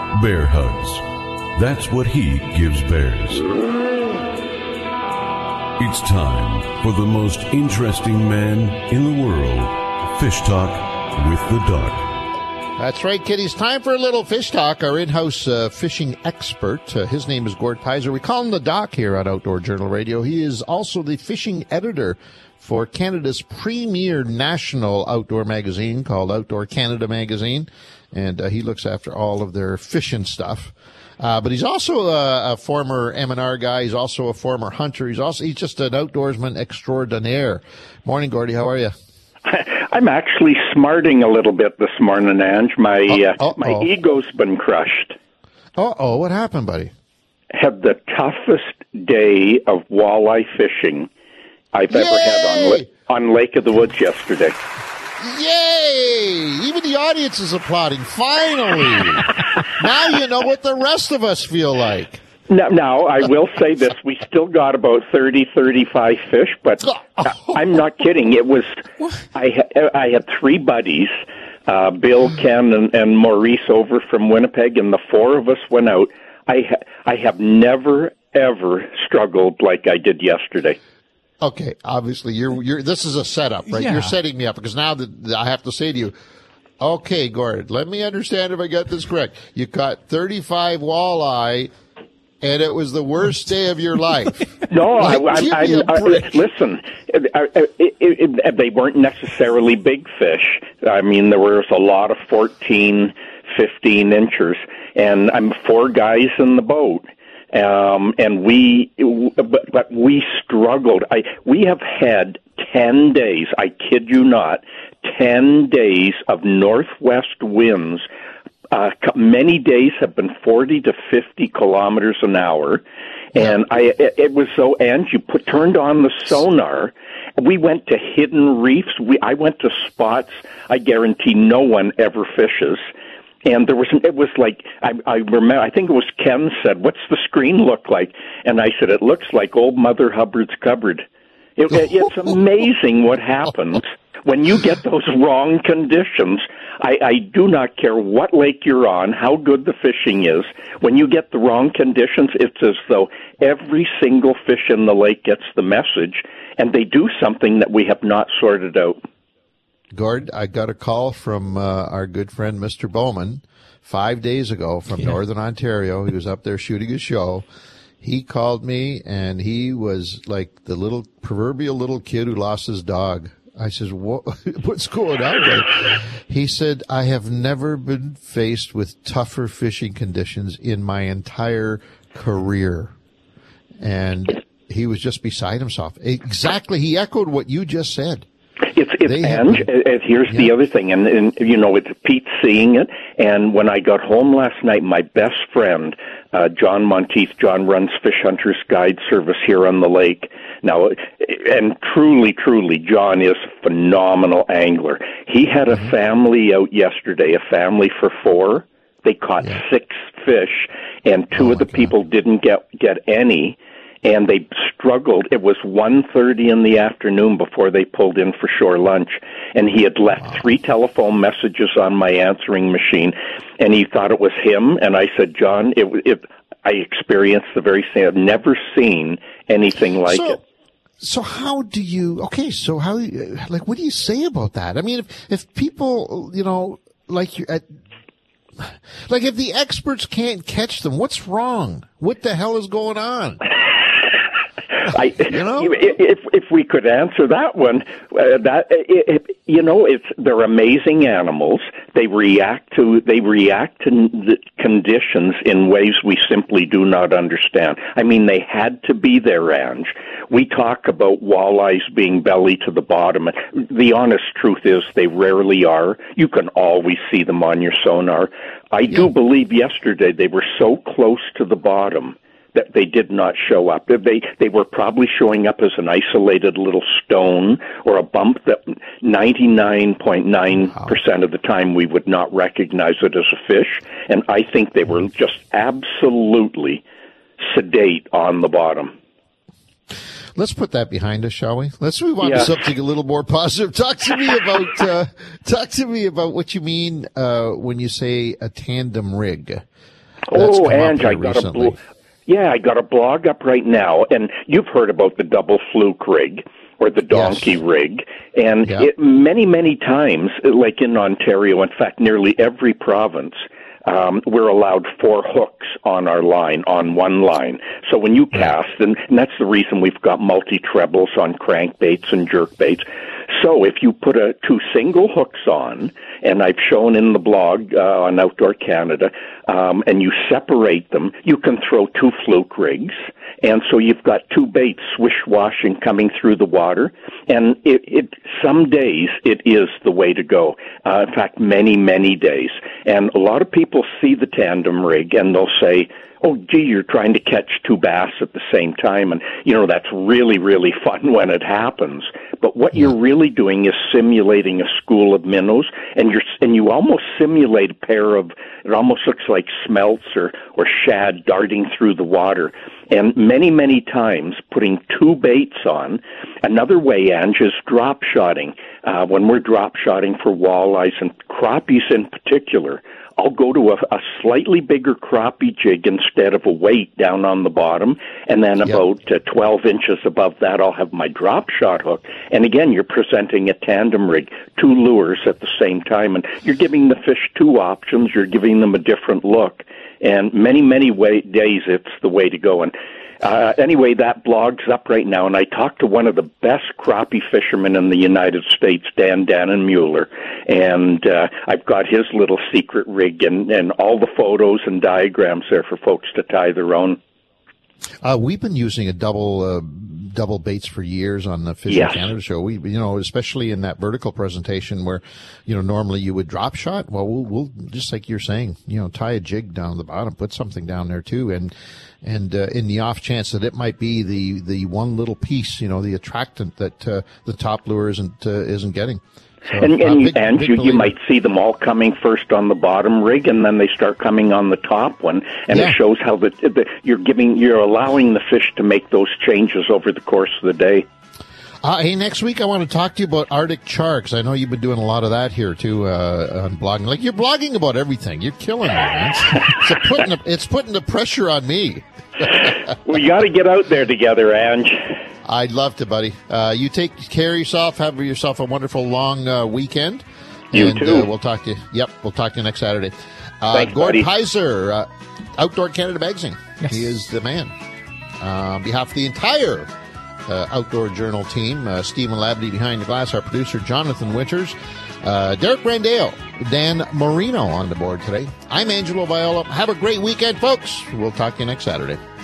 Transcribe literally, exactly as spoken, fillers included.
Bear hugs. That's what he gives bears. It's time for the most interesting man in the world. Fish Talk with the Doc. That's right, kiddies. Time for a little fish talk. Our in-house uh, fishing expert, uh, his name is Gord Pizer. We call him the Doc here on Outdoor Journal Radio. He is also the fishing editor for Canada's premier national outdoor magazine called Outdoor Canada Magazine, and uh, he looks after all of their fishing stuff. Uh, but he's also a, a former M and R guy. He's also a former hunter. He's also he's just an outdoorsman extraordinaire. Morning, Gordy. How are you? I'm actually smarting a little bit this morning, Ange. My uh, my ego's been crushed. Uh-oh, what happened, buddy? Had the toughest day of walleye fishing I've Yay! ever had on, on Lake of the Woods yesterday. Yay! Even the audience is applauding. Finally! Now you know what the rest of us feel like. Now, now, I will say this. We still got about thirty, thirty-five fish, but I'm not kidding. It was, I, I had three buddies, uh, Bill, Ken, and, and Maurice over from Winnipeg, and the four of us went out. I, ha- I have never, ever struggled like I did yesterday. Okay, obviously, you're, you're, this is a setup, right? Yeah. You're setting me up, because now that I have to say to you, okay, Gord, let me understand if I got this correct. You caught thirty-five walleye, and it was the worst day of your life. No, like, I, I, I, I, listen, it, it, it, they weren't necessarily big fish. I mean, there was a lot of fourteen, fifteen inchers, and I'm four guys in the boat. Um, and we, but, but we struggled. I, we have had ten days, I kid you not, ten days of northwest winds. Uh, many days have been forty to fifty kilometers an hour. And I, it, it was so, and you put, turned on the sonar. We went to hidden reefs. We, I went to spots I guarantee no one ever fishes. And there was, it was like, I, I remember, I think it was Ken said, "What's the screen look like?" And I said, "It looks like old Mother Hubbard's cupboard." It, it's amazing what happens when you get those wrong conditions. I, I do not care what lake you're on, how good the fishing is. When you get the wrong conditions, it's as though every single fish in the lake gets the message, and they do something that we have not sorted out. Gord, I got a call from uh, our good friend Mister Bowman five days ago from Yeah. Northern Ontario. He was up there shooting a show. He called me, and he was like the little proverbial little kid who lost his dog. I says, what, what's going on there? He said, "I have never been faced with tougher fishing conditions in my entire career." And he was just beside himself. Exactly. He echoed what you just said. It's, it's, and, and here's yeah. the other thing, and, and, you know, it's Pete seeing it, and when I got home last night, my best friend, uh, John Monteith, John runs Fish Hunters Guide Service here on the lake. Now, and truly, truly, John is a phenomenal angler. He had a mm-hmm. family out yesterday, a family for four. They caught yeah. six fish, and two oh of the God. people didn't get, get any. And they struggled. It was one thirty in the afternoon before they pulled in for shore lunch. And he had left wow. three telephone messages on my answering machine. And he thought it was him. And I said, "John, it, it, I experienced the very same. I've never seen anything like so, it." So how do you, okay, so how, like, what do you say about that? I mean, if, if people, you know, like you, at, like if the experts can't catch them, what's wrong? What the hell is going on? I, you know, if if we could answer that one, uh, that if, you know, it's they're amazing animals. They react to they react to the conditions in ways we simply do not understand. I mean, they had to be there, Ange. We talk about walleyes being belly to the bottom. The honest truth is, they rarely are. You can always see them on your sonar. I yeah. do believe yesterday they were so close to the bottom that they did not show up. They they were probably showing up as an isolated little stone or a bump that ninety-nine point nine percent of the time we would not recognize it as a fish. And I think they were just absolutely sedate on the bottom. Let's put that behind us, shall we? Let's move on yeah. to something a little more positive. Talk to me about uh, talk to me about what you mean uh, when you say a tandem rig. Oh, come and up I got recently. a blo- yeah, I got a blog up right now, and you've heard about the double fluke rig or the donkey Yes. rig, and Yeah. it, many, many times, like in Ontario, in fact, nearly every province, um, we're allowed four hooks on our line, on one line. So when you cast, and, and that's the reason we've got multi-trebles on crankbaits and jerkbaits. So if you put a, two single hooks on, and I've shown in the blog uh, on Outdoor Canada, um, and you separate them, you can throw two fluke rigs, and so you've got two baits swish-washing coming through the water, and it, it some days it is the way to go. Uh, in fact, many, many days. And a lot of people see the tandem rig, and they'll say, oh, gee, you're trying to catch two bass at the same time. And, you know, that's really, really fun when it happens. But what you're really doing is simulating a school of minnows, and you're and you almost simulate a pair of, it almost looks like smelts or, or shad darting through the water. And many, many times putting two baits on. Another way, Ange, is drop shotting. Uh, when we're drop shotting for walleyes and crappies in particular, I'll go to a, a slightly bigger crappie jig instead of a weight down on the bottom, and then Yep. about uh, twelve inches above that, I'll have my drop shot hook. And again, you're presenting a tandem rig, two lures at the same time, and you're giving the fish two options. You're giving them a different look. And many, many way, days, it's the way to go. And uh, anyway, that blog's up right now, and I talked to one of the best crappie fishermen in the United States, Dan Dannenmuller, and uh, I've got his little secret rig and, and all the photos and diagrams there for folks to tie their own. Uh, we've been using a double uh, double baits for years on the Fishing Yes. Canada show. We, you know, especially in that vertical presentation where, you know, normally you would drop shot. Well, we'll, we'll just like you're saying, you know, tie a jig down the bottom, put something down there too, and and uh, in the off chance that it might be the the one little piece, you know, the attractant that uh, the top lure isn't uh, isn't getting. So, And, uh, and, big- and big you, you believer. might see them all coming first on the bottom rig, and then they start coming on the top one, and Yeah. it shows how the, the you're giving, you're allowing the fish to make those changes over the course of the day. Uh, hey, next week I want to talk to you about Arctic char, 'cause I know you've been doing a lot of that here too uh, on blogging. Like you're blogging about everything. You're killing me, man. It's, it's putting the, it's putting the pressure on me. We got to get out there together, Ange. I'd love to, buddy. Uh, you take care of yourself. Have yourself a wonderful long uh, weekend. You and, too. Uh, we'll talk to you. Yep, we'll talk to you next Saturday. Uh, Thanks, Gord buddy. Heiser, uh, Outdoor Canada Magazine. Yes. He is the man. Uh, on behalf of the entire uh, Outdoor Journal team, uh, Stephen Labadie behind the glass, our producer, Jonathan Winters, uh, Derek Brandale, Dan Marino on the board today. I'm Angelo Viola. Have a great weekend, folks. We'll talk to you next Saturday.